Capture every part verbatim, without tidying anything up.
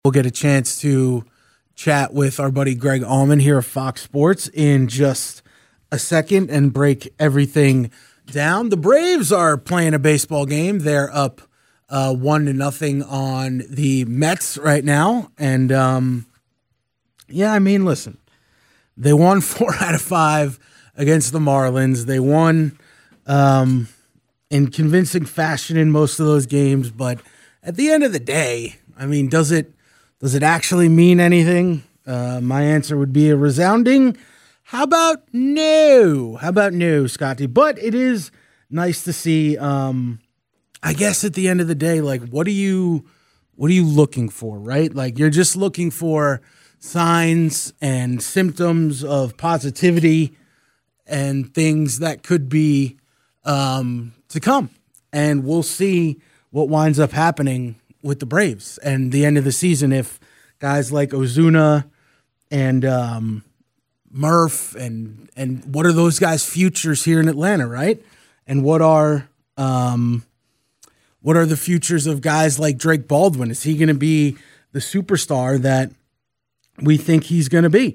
We'll get a chance to chat with our buddy Greg Allman here of Fox Sports in just a second and break everything down. The Braves are playing a baseball game. They're up uh, one to nothing on the Mets right now. And, um, yeah, I mean, listen, they won four out of five against the Marlins. They won um, in convincing fashion in most of those games. But at the end of the day, I mean, does it does it actually mean anything? Uh, my answer would be a resounding, how about no? How about no, Scotty? But it is nice to see, um, I guess at the end of the day, like, what are you, what are you looking for, right? Like, you're just looking for signs and symptoms of positivity and things that could be um, to come. And we'll see what winds up happening with the Braves and the end of the season if guys like Ozuna and um, Murph and and what are those guys' futures here in Atlanta, right? And what are um, what are the futures of guys like Drake Baldwin? Is he going to be the superstar that we think he's going to be?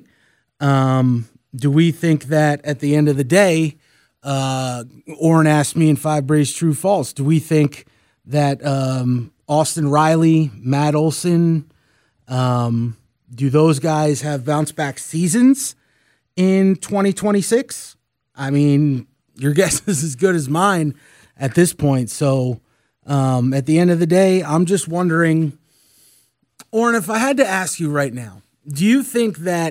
Um, do we think that at the end of the day, uh, Oren asked me in Five Braves True False, do we think that um, Austin Riley, Matt Olson, um, do those guys have bounce back seasons in twenty twenty-six? I mean, your guess is as good as mine at this point. So um, at the end of the day, I'm just wondering, Oren, if I had to ask you right now, do you think that,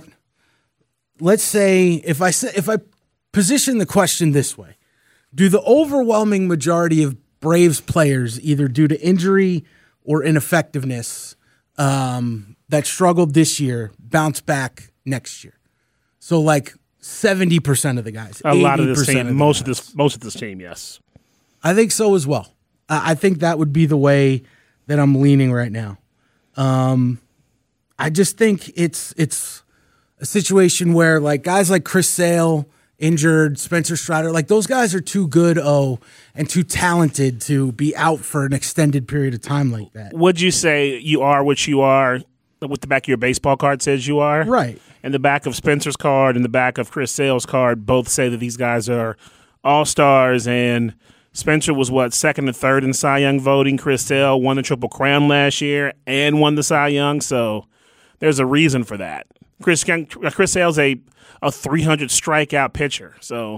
let's say, if I say, if I position the question this way, do the overwhelming majority of Braves players, either due to injury or ineffectiveness, um, that struggled this year, bounce back next year? So, like seventy percent of the guys, a lot of this team, of most guys. of this, most of this team, yes, I think so as well. I think that would be the way that I'm leaning right now. Um, I just think it's it's a situation where, like, guys like Chris Sale, injured, Spencer Strider, like, those guys are too good, oh, and too talented to be out for an extended period of time like that. Would you say you are what you are, what the back of your baseball card says you are? Right. And the back of Spencer's card and the back of Chris Sale's card both say that these guys are all-stars, and Spencer was, what, second and third in Cy Young voting. Chris Sale won the Triple Crown last year and won the Cy Young, so there's a reason for that. Chris Chris Sale's a, a three hundred strikeout pitcher, so.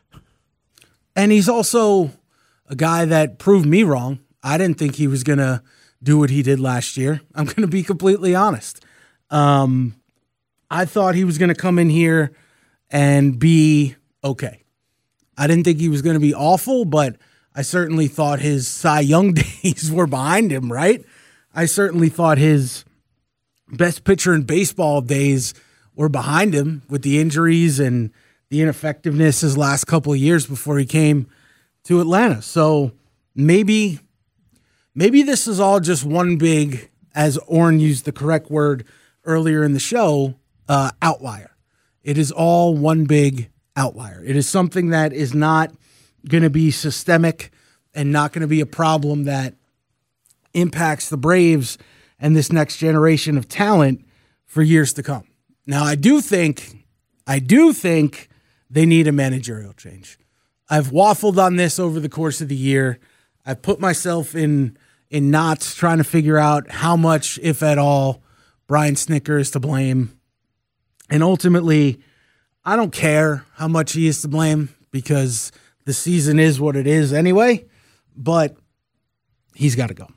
And he's also a guy that proved me wrong. I didn't think he was going to do what he did last year. I'm going to be completely honest. Um, I thought he was going to come in here and be okay. I didn't think he was going to be awful, but I certainly thought his Cy Young days were behind him, right? I certainly thought his best pitcher in baseball days were behind him with the injuries and the ineffectiveness his last couple of years before he came to Atlanta. So maybe maybe this is all just one big, as Oren used the correct word earlier in the show, uh, outlier. It is all one big outlier. It is something that is not going to be systemic and not going to be a problem that impacts the Braves and this next generation of talent for years to come. Now, I do think, I do think they need a managerial change. I've waffled on this over the course of the year. I've put myself in in knots trying to figure out how much, if at all, Brian Snitker is to blame. And ultimately, I don't care how much he is to blame because the season is what it is anyway, but he's got to go.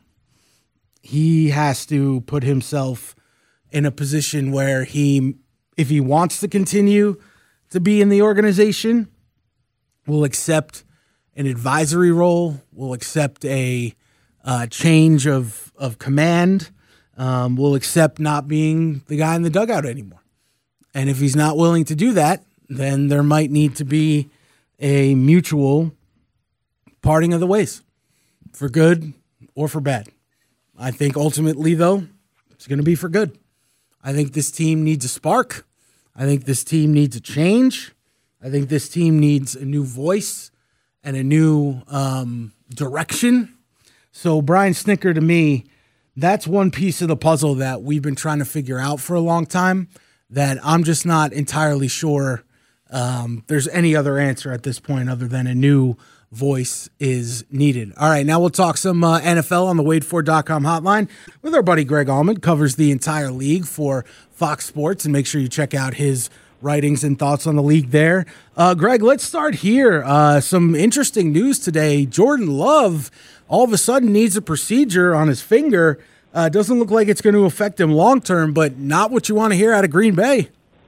He has to put himself in a position where he, if he wants to continue to be in the organization, will accept an advisory role, will accept a uh, change of, of command, um, will accept not being the guy in the dugout anymore. And if he's not willing to do that, then there might need to be a mutual parting of the ways, for good or for bad. I think ultimately, though, it's going to be for good. I think this team needs a spark. I think this team needs a change. I think this team needs a new voice and a new um, direction. So Brian Snitker, to me, that's one piece of the puzzle that we've been trying to figure out for a long time that I'm just not entirely sure um, there's any other answer at this point other than a new voice is needed. All right, now we'll talk some uh, N F L on the Wade Ford dot com hotline with our buddy Greg Allman. Covers the entire league for Fox Sports, and make sure you check out his writings and thoughts on the league there. Uh, Greg, let's start here. Uh, some interesting news today. Jordan Love all of a sudden needs a procedure on his finger. Uh, doesn't look like it's going to affect him long term, but not what you want to hear out of Green Bay.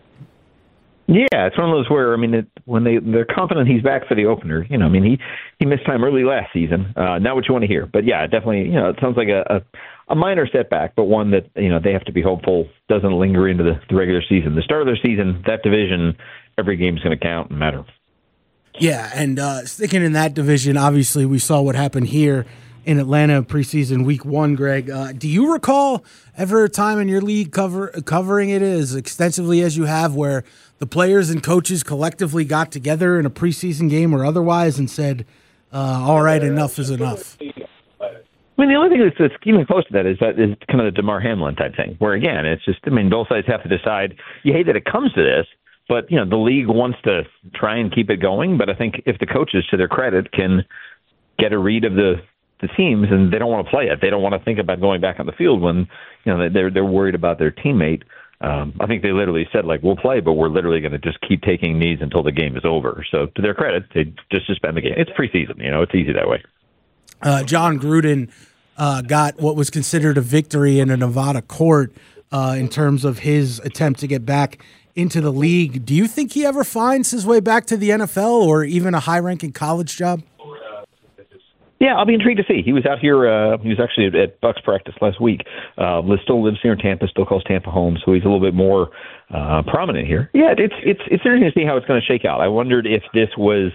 Yeah, it's one of those where, I mean, it, when they, they're confident he's back for the opener, you know, I mean, he, he missed time early last season. Uh, not what you want to hear. But, yeah, definitely, you know, it sounds like a, a, a minor setback, but one that, you know, they have to be hopeful doesn't linger into the, the regular season. The start of their season, that division, every game's going to count and matter. Yeah, and uh, sticking in that division, obviously we saw what happened here in Atlanta preseason week one, Greg. Uh, do you recall ever a time in your league cover covering it as extensively as you have where the players and coaches collectively got together in a preseason game or otherwise and said, uh, all right, enough is enough? I mean, the only thing that's, that's even close to that is that is kind of the DeMar Hamlin type thing, where, again, it's just, I mean, both sides have to decide, you hate that it comes to this, but, you know, the league wants to try and keep it going, but I think if the coaches, to their credit, can get a read of the the teams, and they don't want to play it. They don't want to think about going back on the field when, you know, they're they're worried about their teammate. Um, I think they literally said, like, we'll play, but we're literally going to just keep taking knees until the game is over. So to their credit, they just suspend the game. It's preseason, you know, it's easy that way. Uh, John Gruden uh, got what was considered a victory in a Nevada court uh, in terms of his attempt to get back into the league. Do you think he ever finds his way back to the N F L or even a high-ranking college job? Yeah, I'll be intrigued to see. He was out here. Uh, he was actually at, at Bucs practice last week. Uh, still lives here in Tampa. Still calls Tampa home, so he's a little bit more uh, prominent here. Yeah, it's it's it's interesting to see how it's going to shake out. I wondered if this was,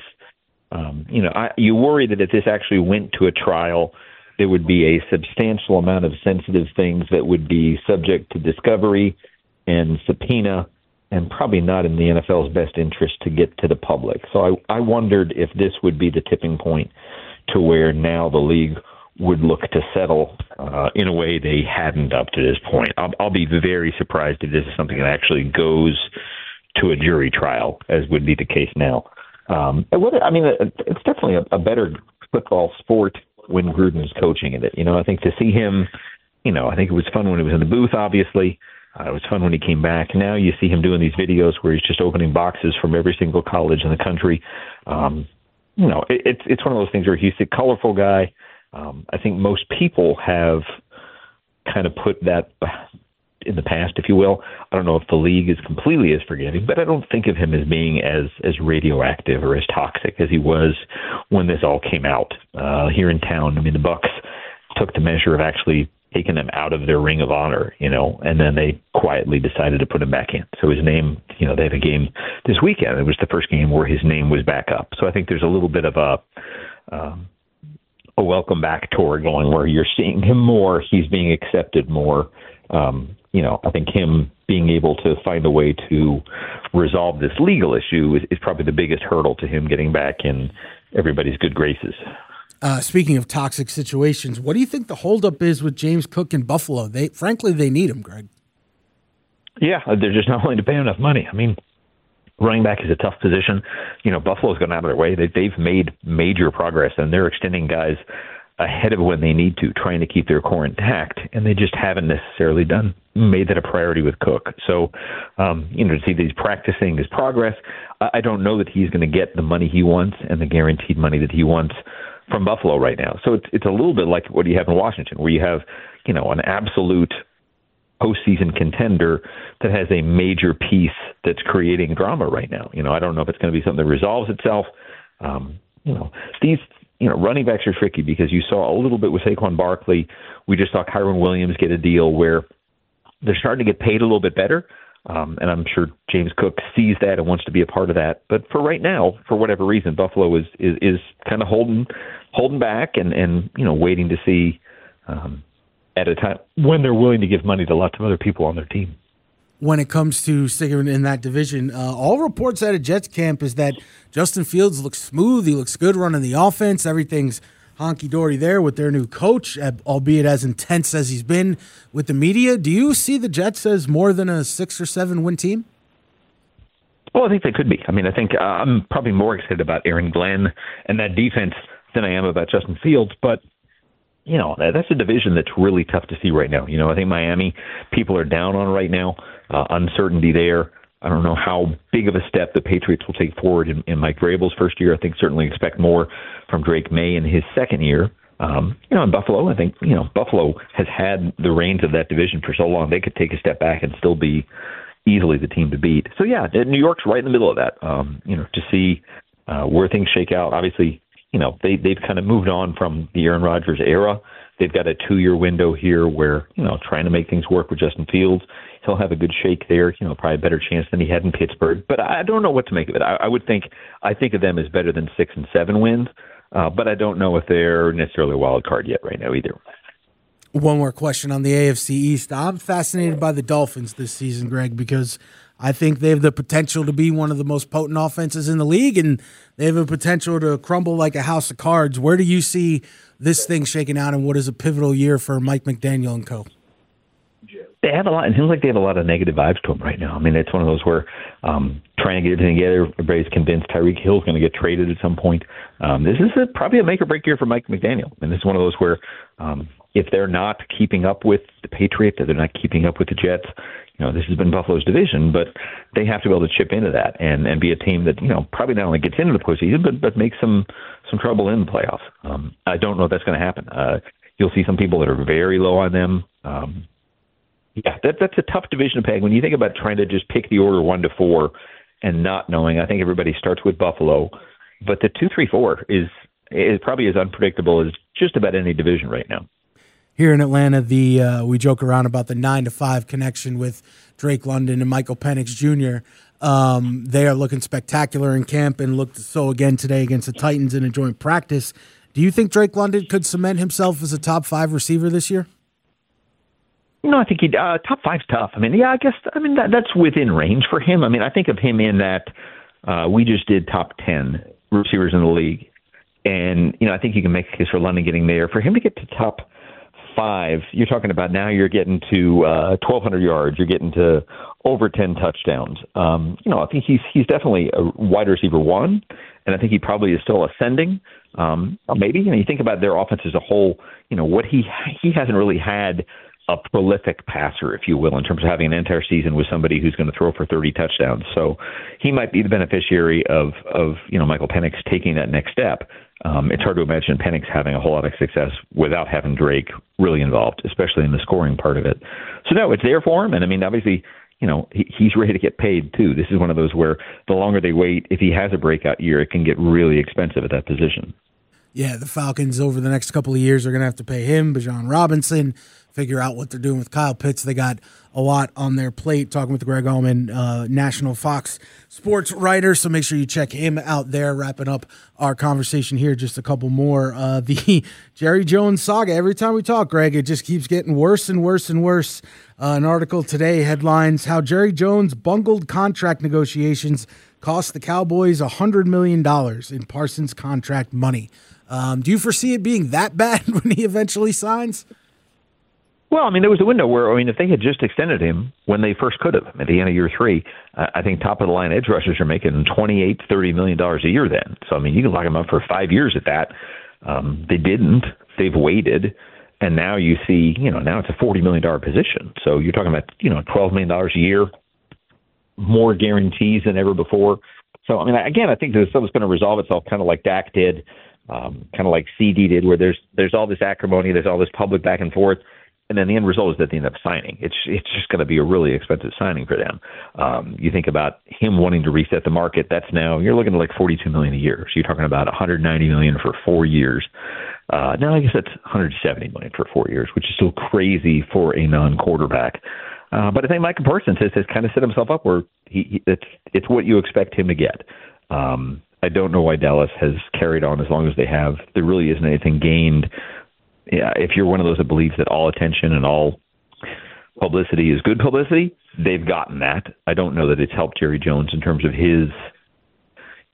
um, you know, I, you worry that if this actually went to a trial, there would be a substantial amount of sensitive things that would be subject to discovery and subpoena, and probably not in the N F L's best interest to get to the public. So I, I wondered if this would be the tipping point to where now the league would look to settle uh, in a way they hadn't up to this point. I'll, I'll be very surprised if this is something that actually goes to a jury trial, as would be the case now. Um, whether, I mean, it's definitely a, a better football sport when Gruden's coaching in it. You know, I think to see him, you know, I think it was fun when he was in the booth, obviously. Uh, it was fun when he came back. Now you see him doing these videos where he's just opening boxes from every single college in the country. Um, You know, it, it's it's one of those things where he's a colorful guy. Um, I think most people have kind of put that in the past, if you will. I don't know if the league is completely as forgiving, but I don't think of him as being as, as radioactive or as toxic as he was when this all came out uh, here in town. I mean, the Bucs took the measure of actually taking him out of their ring of honor, you know, and then they quietly decided to put him back in. So his name, you know, they have a game this weekend. It was the first game where his name was back up. So I think there's a little bit of a um, a welcome back tour going where you're seeing him more. He's being accepted more. Um, you know, I think him being able to find a way to resolve this legal issue is, is probably the biggest hurdle to him getting back in everybody's good graces. Uh, speaking of toxic situations, what do you think the holdup is with James Cook in Buffalo? They, frankly, they need him, Greg. Yeah, they're just not willing to pay enough money. I mean, running back is a tough position. You know, Buffalo's gone out of their way. They, they've made major progress, and they're extending guys ahead of when they need to, trying to keep their core intact, and they just haven't necessarily done made that a priority with Cook. So, um, you know, to see that he's practicing his progress, I don't know that he's going to get the money he wants and the guaranteed money that he wants from Buffalo right now. So it's it's a little bit like what you have in Washington, where you have, you know, an absolute postseason contender that has a major piece that's creating drama right now. You know, I don't know if it's going to be something that resolves itself. Um, you know, these, you know, running backs are tricky because you saw a little bit with Saquon Barkley. We just saw Kyron Williams get a deal where they're starting to get paid a little bit better. Um, and I'm sure James Cook sees that and wants to be a part of that. But for right now, for whatever reason, Buffalo is is, is kind of holding holding back and, and you know waiting to see um, at a time when they're willing to give money to lots of other people on their team. When it comes to sticking in that division, uh, all reports out of Jets camp is that Justin Fields looks smooth. He looks good running the offense. Everything's honky-dory there with their new coach, albeit as intense as he's been with the media. Do you see the Jets as more than a six or seven win team? Well, I think they could be. I mean, I think uh, I'm probably more excited about Aaron Glenn and that defense than I am about Justin Fields. But, you know, that's a division that's really tough to see right now. You know, I think Miami, people are down on right now. Uh, uncertainty there. I don't know how big of a step the Patriots will take forward in, in Mike Vrabel's first year. I think certainly expect more from Drake May in his second year. Um, you know, in Buffalo, I think, you know, Buffalo has had the reins of that division for so long, they could take a step back and still be easily the team to beat. So, yeah, New York's right in the middle of that, um, you know, to see uh, where things shake out. Obviously, you know, they, they've kind of moved on from the Aaron Rodgers era. They've got a two-year window here where, you know, trying to make things work with Justin Fields. He'll have a good shake there, you know, probably a better chance than he had in Pittsburgh. But I don't know what to make of it. I, I would think, I think of them as better than six and seven wins, uh, but I don't know if they're necessarily a wild card yet right now either. One more question on the A F C East. I'm fascinated by the Dolphins this season, Greg, because I think they have the potential to be one of the most potent offenses in the league, and they have a potential to crumble like a house of cards. Where do you see this thing shaking out, and what is a pivotal year for Mike McDaniel and co? They have a lot. It seems like they have a lot of negative vibes to them right now. I mean, it's one of those where um, trying to get everything together, everybody's convinced Tyreek Hill's going to get traded at some point. Um, this is a, probably a make or break year for Mike McDaniel. And this is one of those where um, if they're not keeping up with the Patriots, if they're not keeping up with the Jets, you know, this has been Buffalo's division, but they have to be able to chip into that and, and be a team that, you know, probably not only gets into the postseason, but, but makes some, some trouble in the playoffs. Um, I don't know if that's going to happen. Uh, you'll see some people that are very low on them. Um, Yeah, that, that's a tough division to peg. When you think about trying to just pick the order one to four and not knowing, I think everybody starts with Buffalo. But the two, three, four is is probably as unpredictable as just about any division right now. Here in Atlanta, the uh, we joke around about the nine to five connection with Drake London and Michael Penix Junior Um, they are looking spectacular in camp and looked so again today against the Titans in a joint practice. Do you think Drake London could cement himself as a top five receiver this year? No, I think he uh, top five's tough. I mean, yeah, I guess I mean that, that's within range for him. I mean, I think of him in that uh, we just did top ten receivers in the league, and you know, I think you can make a case for London getting there. For him to get to top five, you're talking about now you're getting to uh, twelve hundred yards, you're getting to over ten touchdowns. Um, you know, I think he's he's definitely a wide receiver one, and I think he probably is still ascending. Um, maybe you know, you think about their offense as a whole. You know, what he he hasn't really had a prolific passer, if you will, in terms of having an entire season with somebody who's going to throw for thirty touchdowns. So he might be the beneficiary of, of you know, Michael Penix taking that next step. Um, it's hard to imagine Penix having a whole lot of success without having Drake really involved, especially in the scoring part of it. So, no, it's there for him. And, I mean, obviously, you know, he, he's ready to get paid, too. This is one of those where the longer they wait, if he has a breakout year, it can get really expensive at that position. Yeah, the Falcons over the next couple of years are going to have to pay him, Bijan Robinson, figure out what they're doing with Kyle Pitts. They got a lot on their plate. Talking with Greg Allman, uh, national Fox sports writer, so make sure you check him out there. Wrapping up our conversation here, just a couple more. Uh, the Jerry Jones saga. Every time we talk, Greg, it just keeps getting worse and worse and worse. Uh, an article today headlines how Jerry Jones bungled contract negotiations cost the Cowboys one hundred million dollars in Parsons contract money. Um, do you foresee it being that bad when he eventually signs? Well, I mean, there was a window where, I mean, if they had just extended him when they first could have, at the end of year three, uh, I think top-of-the-line edge rushers are making twenty-eight, thirty million dollars a year then. So, I mean, you can lock them up for five years at that. Um, they didn't. They've waited. And now you see, you know, now it's a forty million dollars position. So you're talking about, you know, twelve million dollars a year, more guarantees than ever before. So, I mean, again, I think this stuff is going to resolve itself kind of like Dak did, um, kind of like C D did, where there's there's all this acrimony, there's all this public back and forth. And then the end result is that they end up signing. It's it's just going to be a really expensive signing for them. Um, you think about him wanting to reset the market. That's now you're looking at like forty-two million dollars a year. So you're talking about one hundred ninety million dollars for four years. Uh, now I guess that's one hundred seventy million dollars for four years, which is still crazy for a non-quarterback. Uh, but I think Michael Parsons has, has kind of set himself up where he, he it's it's what you expect him to get. Um, I don't know why Dallas has carried on as long as they have. There really isn't anything gained. Yeah, if you're one of those that believes that all attention and all publicity is good publicity, they've gotten that. I don't know that it's helped Jerry Jones in terms of his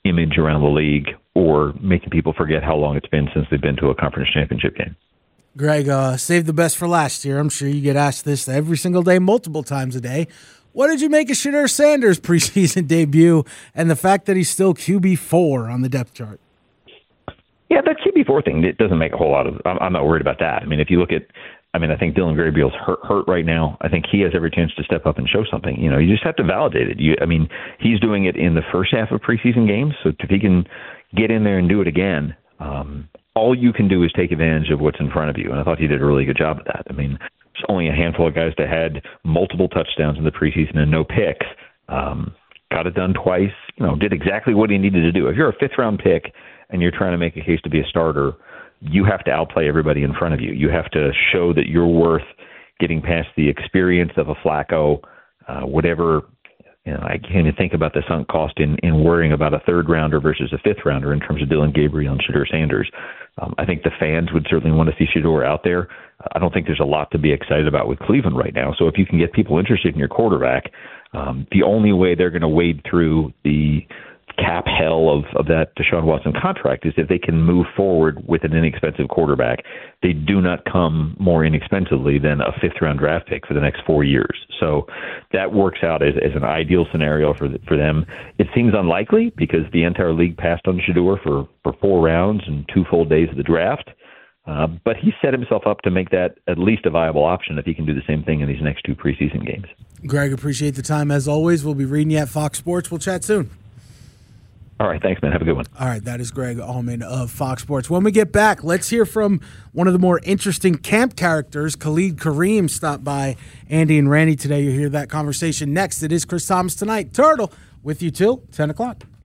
image around the league or making people forget how long it's been since they've been to a conference championship game. Greg, uh, save the best for last year. I'm sure you get asked this every single day, multiple times a day. What did you make of Shedeur Sanders' preseason debut and the fact that he's still Q B four on the depth chart? Yeah, that Q B four thing, it doesn't make a whole lot of – I'm not worried about that. I mean, if you look at – I mean, I think Dylan Gabriel's hurt, hurt right now. I think he has every chance to step up and show something. You know, you just have to validate it. You, I mean, he's doing it in the first half of preseason games, so if he can get in there and do it again, um, all you can do is take advantage of what's in front of you, and I thought he did a really good job of that. I mean, there's only a handful of guys that had multiple touchdowns in the preseason and no picks. Um, got it done twice, you know, did exactly what he needed to do. If you're a fifth-round pick and you're trying to make a case to be a starter, you have to outplay everybody in front of you. You have to show that you're worth getting past the experience of a Flacco, uh, whatever. You know, I can't even think about the sunk cost in, in worrying about a third rounder versus a fifth rounder in terms of Dylan Gabriel and Shedeur Sanders. Um, I think the fans would certainly want to see Shedeur out there. I don't think there's a lot to be excited about with Cleveland right now. So if you can get people interested in your quarterback, um, the only way they're going to wade through the cap hell of, of that Deshaun Watson contract is if they can move forward with an inexpensive quarterback. They do not come more inexpensively than a fifth-round draft pick for the next four years. So that works out as, as an ideal scenario for the, for them. It seems unlikely because the entire league passed on Shedeur for, for four rounds and two full days of the draft. Uh, but he set himself up to make that at least a viable option if he can do the same thing in these next two preseason games. Greg, appreciate the time as always. We'll be reading you at Fox Sports. We'll chat soon. All right, thanks, man. Have a good one. All right, that is Greg Allman of Fox Sports. When we get back, let's hear from one of the more interesting camp characters. Khalid Kareem stopped by Andy and Randy today. You'll hear that conversation next. It is Chris Thomas Tonight. Turtle with you till ten o'clock.